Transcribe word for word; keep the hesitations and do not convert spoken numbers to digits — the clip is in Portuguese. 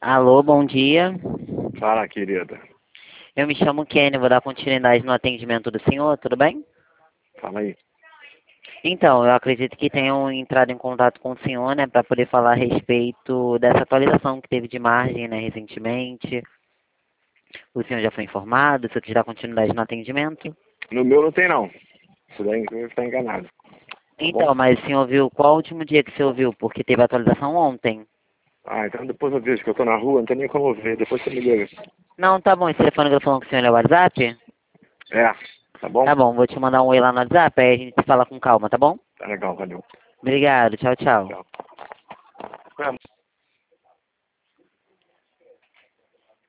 Alô, bom dia. Fala, querida. Eu me chamo Kenny, vou dar continuidade no atendimento do senhor, tudo bem? Fala aí. Então, eu acredito que tenham entrado em contato com o senhor, né, para poder falar a respeito dessa atualização que teve de margem, né, recentemente. O senhor já foi informado, o senhor quis dar continuidade no atendimento? No meu não tem, não. Isso daí está enganado. Tá Então, bom? mas o senhor viu, qual o último dia que o senhor viu? Porque teve atualização ontem. Ah, então depois eu vejo que eu tô na rua, não tem nem como eu ver. Depois você me liga. Não, tá bom, esse telefone que eu tô falando com o senhor é o WhatsApp? É, tá bom? Tá bom, vou te mandar um oi lá no WhatsApp, aí a gente se fala com calma, tá bom? Tá legal, valeu. Obrigado, tchau, tchau. Tchau.